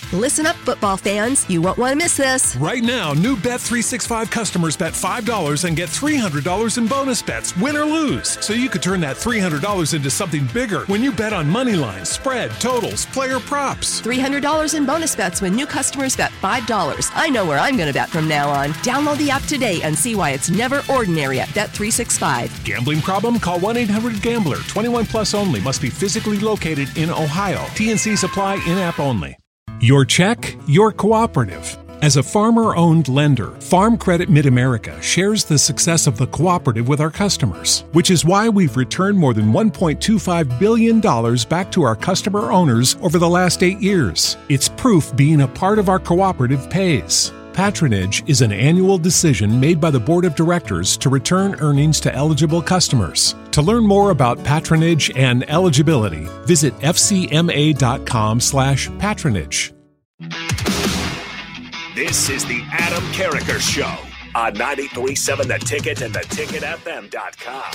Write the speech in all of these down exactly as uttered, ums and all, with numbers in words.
Listen up, football fans. You won't want to miss this. Right now, new Bet three sixty-five customers bet five dollars and get three hundred dollars in bonus bets, win or lose. So you could turn that three hundred dollars into something bigger when you bet on money lines, spread, totals, player props. three hundred dollars in bonus bets when new customers bet five dollars. I know where I'm going to bet from now on. Download the app today and see why it's never ordinary at Bet three sixty-five. Gambling problem? Call one eight hundred gambler. twenty-one plus only. Must be physically located in Ohio. T N C supply in-app only. Your check, your cooperative. As a farmer-owned lender, Farm Credit Mid-America shares the success of the cooperative with our customers, which is why we've returned more than one point two five billion dollars back to our customer owners over the last eight years. It's proof being a part of our cooperative pays. Patronage is an annual decision made by the Board of Directors to return earnings to eligible customers. To learn more about patronage and eligibility, visit fcma.com slash patronage. This is the Adam Carriker Show on ninety-three point seven The Ticket and the ticket f m dot com.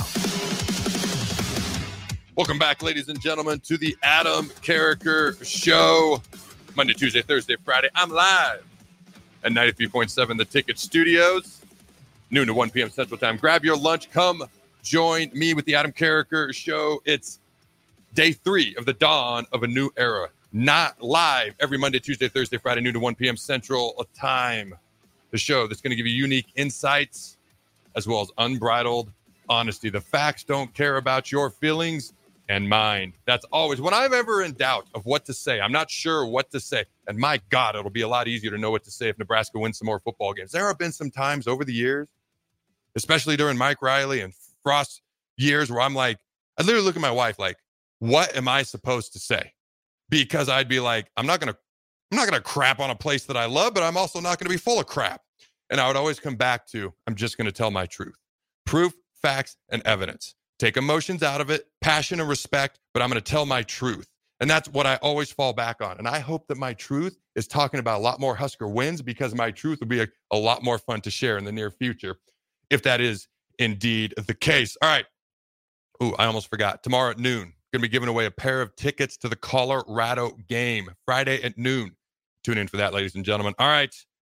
Welcome back, ladies and gentlemen, to the Adam Carriker Show. Monday, Tuesday, Thursday, Friday. I'm live at ninety-three point seven The Ticket Studios, noon to one p.m. Central Time. Grab your lunch. Come join me with the Adam Carriker Show. It's day three of the dawn of a new era. Not live every Monday, Tuesday, Thursday, Friday, noon to one p.m. Central Time. The show that's going to give you unique insights as well as unbridled honesty. The facts don't care about your feelings and mine. That's always when I'm ever in doubt of what to say. I'm not sure what to say. And my God, it'll be a lot easier to know what to say if Nebraska wins some more football games. There have been some times over the years, especially during Mike Riley and Frost years, where I'm like, I literally look at my wife like, what am I supposed to say? Because I'd be like, I'm not going to, I'm not going to crap on a place that I love, but I'm also not going to be full of crap. And I would always come back to, I'm just going to tell my truth. Proof, facts, and evidence. Take emotions out of it, passion and respect, but I'm going to tell my truth. And that's what I always fall back on. And I hope that my truth is talking about a lot more Husker wins, because my truth will be a, a lot more fun to share in the near future, if that is indeed the case. All right. Ooh, I almost forgot. Tomorrow at noon, going to be giving away a pair of tickets to the Colorado game. Friday at noon. Tune in for that, ladies and gentlemen. All right.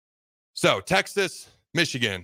So, Texas, Michigan.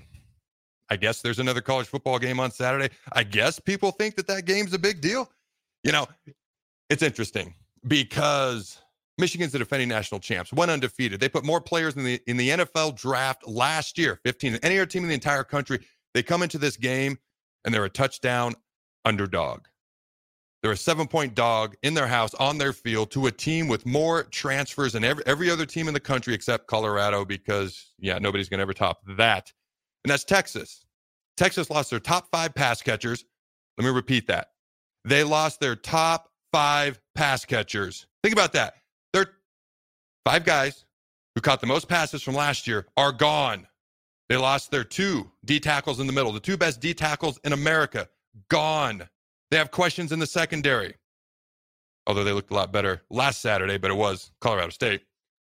I guess there's another college football game on Saturday. I guess people think that that game's a big deal. You know, it's interesting because Michigan's the defending national champs, went undefeated. They put more players in the in the N F L draft last year, fifteen. Any other team in the entire country, they come into this game and they're a touchdown underdog. They're a seven-point dog in their house, on their field, to a team with more transfers than every, every other team in the country except Colorado, because, yeah, nobody's going to ever top that. And that's Texas. Texas lost their top five pass catchers. Let me repeat that. They lost their top five pass catchers. Think about that. Their five guys who caught the most passes from last year are gone. They lost their two D tackles in the middle, the two best D tackles in America, gone. They have questions in the secondary, although they looked a lot better last Saturday, but it was Colorado State.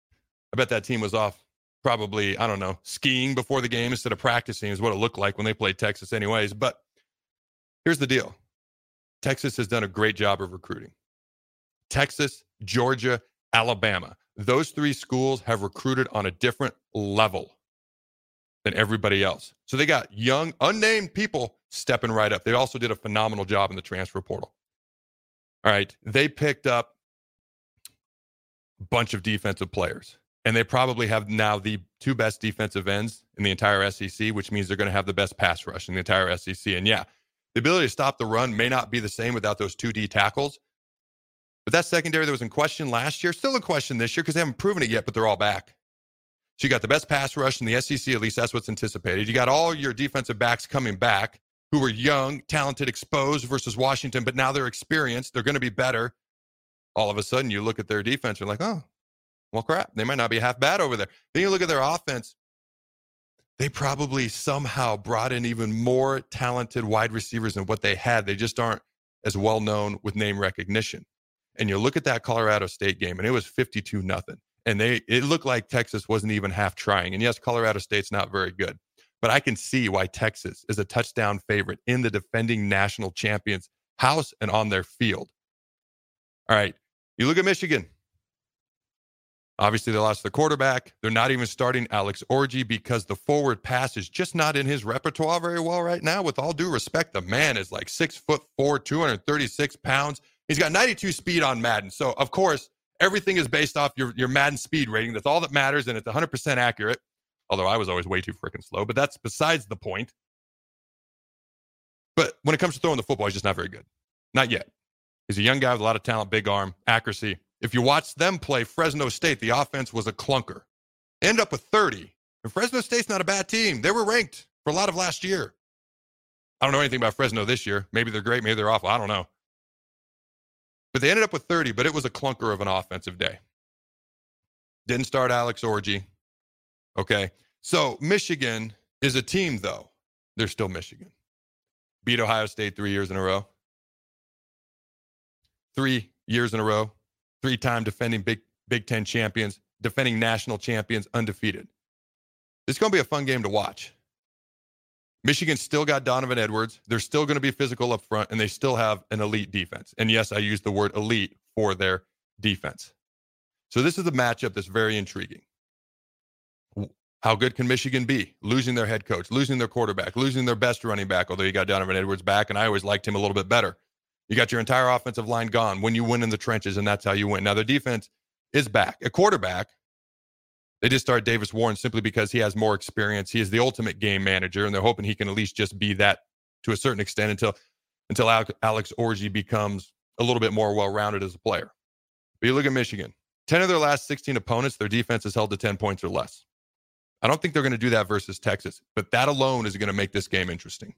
I bet that team was off probably, I don't know, skiing before the game instead of practicing is what it looked like when they played Texas anyways. But here's the deal. Texas has done a great job of recruiting. Texas, Georgia, Alabama. Those three schools have recruited on a different level than everybody else. So they got young, unnamed people stepping right up. They also did a phenomenal job in the transfer portal. All right. They picked up a bunch of defensive players, and they probably have now the two best defensive ends in the entire S E C, which means they're going to have the best pass rush in the entire S E C. And yeah, the ability to stop the run may not be the same without those two D tackles, but that secondary that was in question last year, still in question this year because they haven't proven it yet, but they're all back. So you got the best pass rush in the S E C, at least that's what's anticipated. You got all your defensive backs coming back who were young, talented, exposed versus Washington, but now they're experienced. They're going to be better. All of a sudden, you look at their defense, you're like, oh, well, crap. They might not be half bad over there. Then you look at their offense. They probably somehow brought in even more talented wide receivers than what they had. They just aren't as well known with name recognition. And you look at that Colorado State game, and it was fifty-two nothing. And they it looked like Texas wasn't even half trying. And yes, Colorado State's not very good. But I can see why Texas is a touchdown favorite in the defending national champions' house and on their field. All right. You look at Michigan. Obviously, they lost their quarterback. They're not even starting Alex Orji because the forward pass is just not in his repertoire very well right now. With all due respect, the man is like six foot four, two hundred thirty-six pounds. He's got ninety-two speed on Madden. So, of course, everything is based off your, your Madden speed rating. That's all that matters, and it's one hundred percent accurate. Although I was always way too freaking slow, but that's besides the point. But when it comes to throwing the football, he's just not very good. Not yet. He's a young guy with a lot of talent, big arm, accuracy. If you watch them play Fresno State, the offense was a clunker. End up with thirty. And Fresno State's not a bad team. They were ranked for a lot of last year. I don't know anything about Fresno this year. Maybe they're great, maybe they're awful. I don't know. But they ended up with thirty, but it was a clunker of an offensive day. Didn't start Alex Orji. Okay. So Michigan is a team, though. They're still Michigan. Beat Ohio State three years in a row. Three years in a row. Three-time defending Big, Big Ten champions, defending national champions, undefeated. It's going to be a fun game to watch. Michigan still got Donovan Edwards. They're still going to be physical up front, and they still have an elite defense. And yes, I use the word elite for their defense. So this is a matchup that's very intriguing. How good can Michigan be? Losing their head coach, losing their quarterback, losing their best running back, although you got Donovan Edwards back, and I always liked him a little bit better. You got your entire offensive line gone when you win in the trenches, and that's how you win. Now, their defense is back. At quarterback, they just started Davis Warren simply because he has more experience. He is the ultimate game manager, and they're hoping he can at least just be that to a certain extent until, until Alex Orji becomes a little bit more well-rounded as a player. But you look at Michigan. ten of their last sixteen opponents, their defense is held to ten points or less. I don't think they're going to do that versus Texas, but that alone is going to make this game interesting.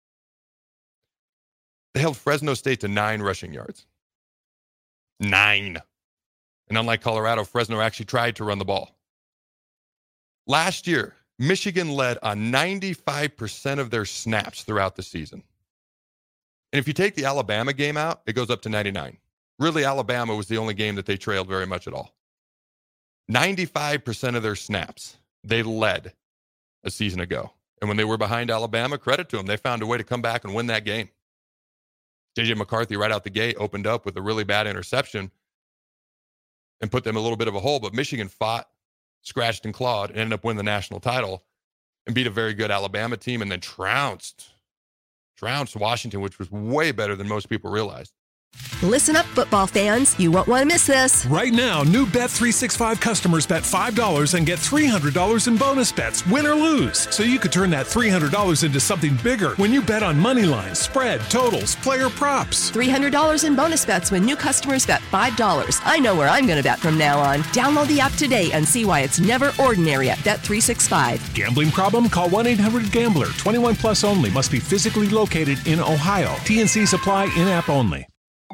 They held Fresno State to nine rushing yards. Nine. And unlike Colorado, Fresno actually tried to run the ball. Last year, Michigan led on ninety-five percent of their snaps throughout the season. And if you take the Alabama game out, it goes up to ninety-nine. Really, Alabama was the only game that they trailed very much at all. ninety-five percent of their snaps, they led a season ago. And when they were behind Alabama, credit to them, they found a way to come back and win that game. J J McCarthy right out the gate opened up with a really bad interception and put them in a little bit of a hole. But Michigan fought, scratched and clawed, and ended up winning the national title and beat a very good Alabama team and then trounced, trounced Washington, which was way better than most people realized. Listen up, football fans. You won't want to miss this. Right now, new Bet three sixty-five customers bet five dollars and get three hundred dollars in bonus bets, win or lose. So you could turn that three hundred dollars into something bigger when you bet on money lines, spread, totals, player props. three hundred dollars in bonus bets when new customers bet five dollars. I know where I'm going to bet from now on. Download the app today and see why it's never ordinary at Bet three sixty-five. Gambling problem? Call one eight hundred gambler. twenty-one plus only. Must be physically located in Ohio. T N C supply in-app only.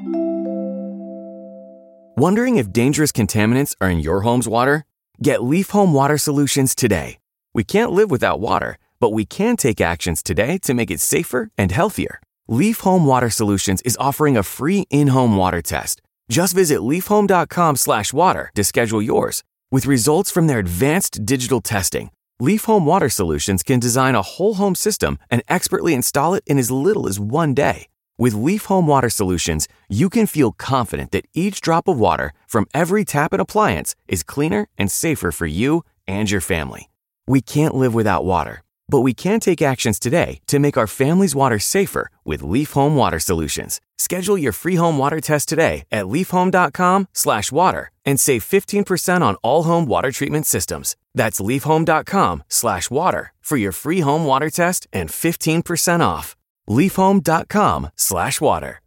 Wondering if dangerous contaminants are in your home's water? Get Leaf Home Water Solutions today. We can't live without water, but we can take actions today to make it safer and healthier. Leaf Home Water Solutions is offering a free in-home water test. Just visit leafhome.com slash water to schedule yours. With results from their advanced digital testing, Leaf Home Water Solutions can design a whole home system and expertly install it in as little as one day. With Leaf Home Water Solutions, you can feel confident that each drop of water from every tap and appliance is cleaner and safer for you and your family. We can't live without water, but we can take actions today to make our family's water safer with Leaf Home Water Solutions. Schedule your free home water test today at leafhome.com slash water and save fifteen percent on all home water treatment systems. That's leafhome.com slash water for your free home water test and fifteen percent off. leafhome.com slash water.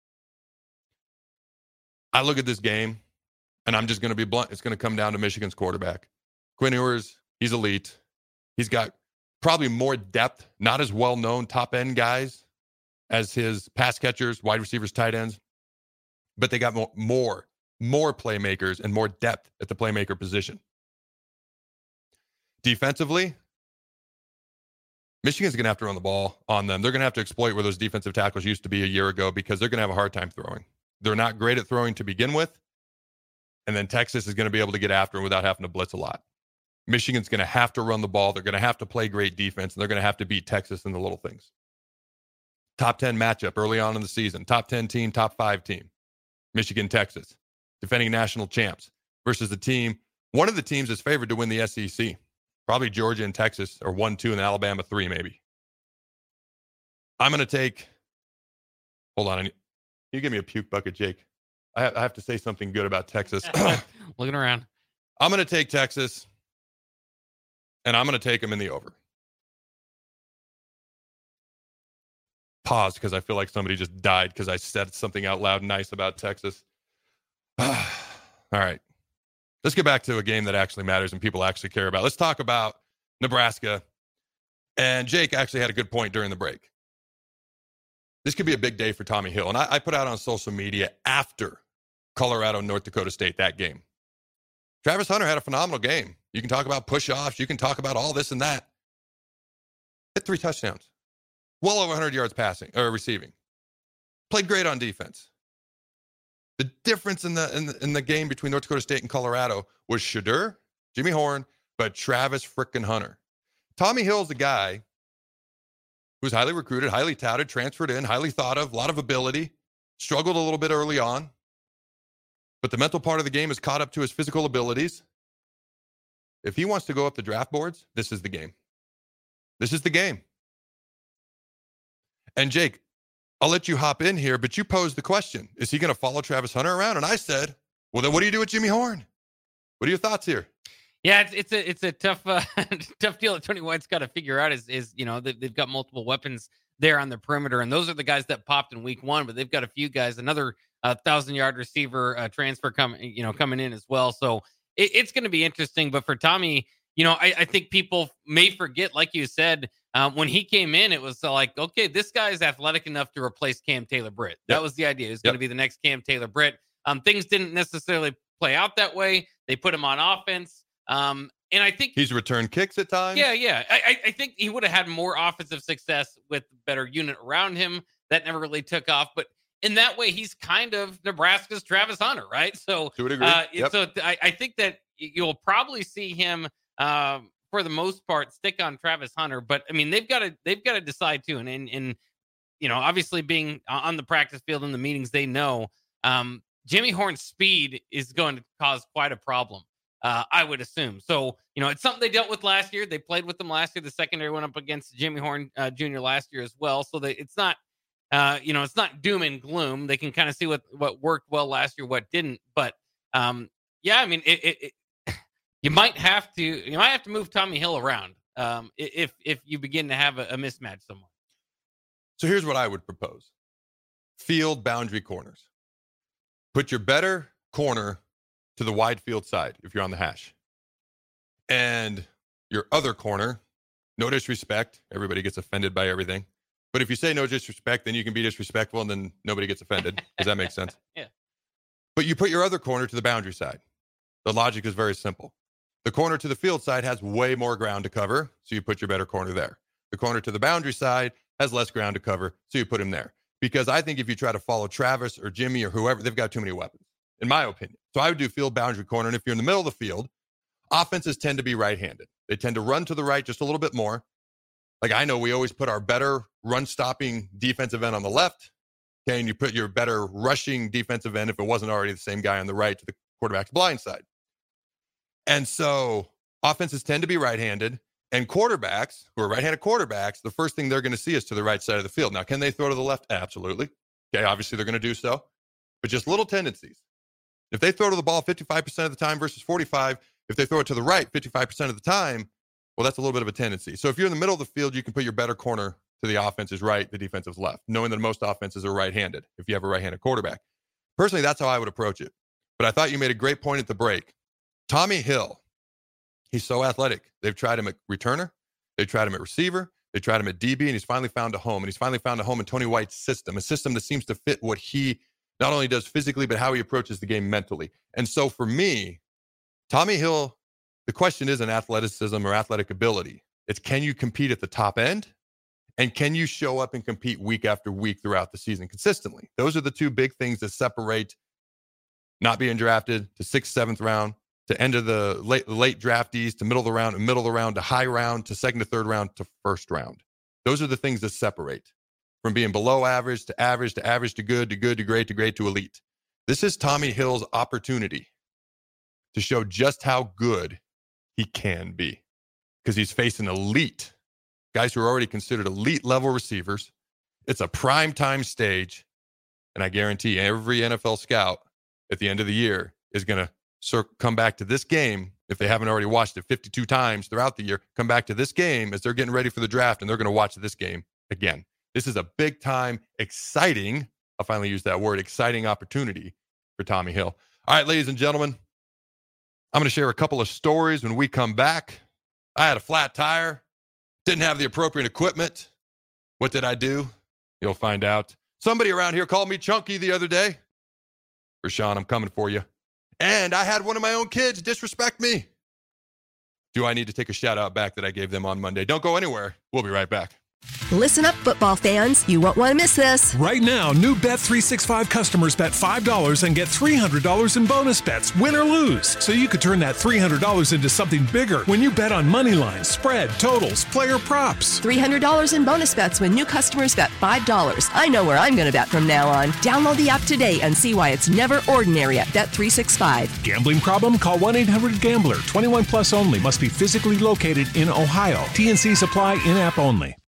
I look at this game, and I'm just going to be blunt. It's going to come down to Michigan's quarterback. Quinn Ewers, he's elite. He's got probably more depth, not as well-known top-end guys as his pass catchers, wide receivers, tight ends. But they got more, more, more playmakers and more depth at the playmaker position. Defensively, Michigan's going to have to run the ball on them. They're going to have to exploit where those defensive tackles used to be a year ago because they're going to have a hard time throwing. They're not great at throwing to begin with. And then Texas is going to be able to get after them without having to blitz a lot. Michigan's going to have to run the ball. They're going to have to play great defense, and they're going to have to beat Texas in the little things. Top ten matchup early on in the season. Top ten team, top five team. Michigan, Texas. Defending national champs versus a team One of the teams is favored to win the S E C. Probably Georgia and Texas, or one, two, and Alabama, three, maybe. I'm going to take, hold on. You give me a puke bucket, Jake. I have, I have to say something good about Texas. Looking around. I'm going to take Texas, and I'm going to take them in the over. Pause, because I feel like somebody just died because I said something out loud nice about Texas. All right. Let's get back to a game that actually matters and people actually care about. Let's talk about Nebraska. And Jake actually had a good point during the break. This could be a big day for Tommy Hill. And I, I put out on social media after Colorado, North Dakota State, that game. Travis Hunter had a phenomenal game. You can talk about push-offs. You can talk about all this and that. Hit three touchdowns. Well over one hundred yards passing or receiving. Played great on defense. The difference in the, in the in the game between North Dakota State and Colorado was Shedeur, Jimmy Horn, but Travis frickin' Hunter. Tommy Hill's a guy who's highly recruited, highly touted, transferred in, highly thought of, a lot of ability, struggled a little bit early on, but the mental part of the game is caught up to his physical abilities. If he wants to go up the draft boards, this is the game. This is the game. And Jake, I'll let you hop in here, but you posed the question, is he going to follow Travis Hunter around? And I said, well, then what do you do with Jimmy Horn? What are your thoughts here? Yeah, it's, it's a it's a tough uh, tough deal that Tony White's got to figure out is, is you know, they've, they've got multiple weapons there on the perimeter, and those are the guys that popped in week one, but they've got a few guys, another uh, thousand-yard receiver uh, transfer coming, you know, coming in as well. So it, it's going to be interesting. But for Tommy, you know, I, I think people may forget, like you said, um, when he came in, it was uh, like, okay, this guy is athletic enough to replace Cam Taylor-Britt. That yep. was the idea. It was yep. going to be the next Cam Taylor-Britt. Um, things didn't necessarily play out that way. They put him on offense. Um, and I think he's returned kicks at times. Yeah, yeah. I, I think he would have had more offensive success with better unit around him. That never really took off. But in that way, he's kind of Nebraska's Travis Hunter, right? So, to a degree. Uh, yep. so I, I think that you'll probably see him, um, for the most part, stick on Travis Hunter. But I mean, they've got to they've got to decide too. And and and you know, obviously being on the practice field in the meetings, they know um, Jimmy Horn's speed is going to cause quite a problem. Uh, I would assume. So, you know, it's something they dealt with last year. They played with them last year. The secondary went up against Jimmy Horn uh, Junior last year as well. So they, it's not, uh, you know, it's not doom and gloom. They can kind of see what, what worked well last year, what didn't. But um, yeah, I mean, it, it, it, you might have to, you might have to move Tommy Hill around um, if if you begin to have a, a mismatch somewhere. So here's what I would propose: field boundary corners. Put your better corner to the wide field side if you're on the hash. And your other corner, no disrespect, everybody gets offended by everything. But if you say no disrespect, then you can be disrespectful and then nobody gets offended. Does that make sense? Yeah. But you put your other corner to the boundary side. The logic is very simple. The corner to the field side has way more ground to cover, so you put your better corner there. The corner to the boundary side has less ground to cover, so you put him there. Because I think if you try to follow Travis or Jimmy or whoever, they've got too many weapons, in my opinion. So I would do field boundary corner. And if you're in the middle of the field, offenses tend to be right-handed. They tend to run to the right just a little bit more. Like I know we always put our better run-stopping defensive end on the left. Okay, and you put your better rushing defensive end, if it wasn't already the same guy on the right, to the quarterback's blind side. And so offenses tend to be right-handed. And quarterbacks, who are right-handed quarterbacks, the first thing they're going to see is to the right side of the field. Now, can they throw to the left? Absolutely. Okay, obviously they're going to do so. But just little tendencies. If they throw to the ball fifty-five percent of the time versus forty-five, if they throw it to the right fifty-five percent of the time, well, that's a little bit of a tendency. So if you're in the middle of the field, you can put your better corner to the offense's right, the defensive's left, knowing that most offenses are right-handed if you have a right-handed quarterback. Personally, that's how I would approach it. But I thought you made a great point at the break. Tommy Hill, he's so athletic. They've tried him at returner. They've tried him at receiver. They tried him at D B, and he's finally found a home. And he's finally found a home in Tony White's system, a system that seems to fit what he not only does physically, but how he approaches the game mentally. And so for me, Tommy Hill, the question isn't athleticism or athletic ability. It's can you compete at the top end? And can you show up and compete week after week throughout the season consistently? Those are the two big things that separate not being drafted to sixth, seventh round, to end of the late, late draftees, to middle of the round, and middle of the round, to high round, to second to third round, to first round. Those are the things that separate from being below average to average to average to good to good to great to great to elite. This is Tommy Hill's opportunity to show just how good he can be because he's facing elite guys who are already considered elite level receivers. It's a prime time stage. And I guarantee every N F L scout at the end of the year is going to cir- come back to this game. If they haven't already watched it fifty-two times throughout the year, come back to this game as they're getting ready for the draft, and they're going to watch this game again. This is a big time, exciting, I'll finally use that word, exciting opportunity for Tommy Hill. All right, ladies and gentlemen, I'm going to share a couple of stories when we come back. I had a flat tire, didn't have the appropriate equipment. What did I do? You'll find out. Somebody around here called me chunky the other day. Rashawn, I'm coming for you. And I had one of my own kids disrespect me. Do I need to take a shout out back that I gave them on Monday? Don't go anywhere. We'll be right back. Listen up, football fans. You won't want to miss this. Right now, new Bet three sixty-five customers bet five dollars and get three hundred dollars in bonus bets, win or lose. So you could turn that three hundred dollars into something bigger when you bet on money lines, spread, totals, player props. three hundred dollars in bonus bets when new customers bet five dollars. I know where I'm going to bet from now on. Download the app today and see why it's never ordinary at Bet three sixty-five. Gambling problem? Call one eight hundred gambler. twenty-one plus only. Must be physically located in Ohio. T N C supply in-app only.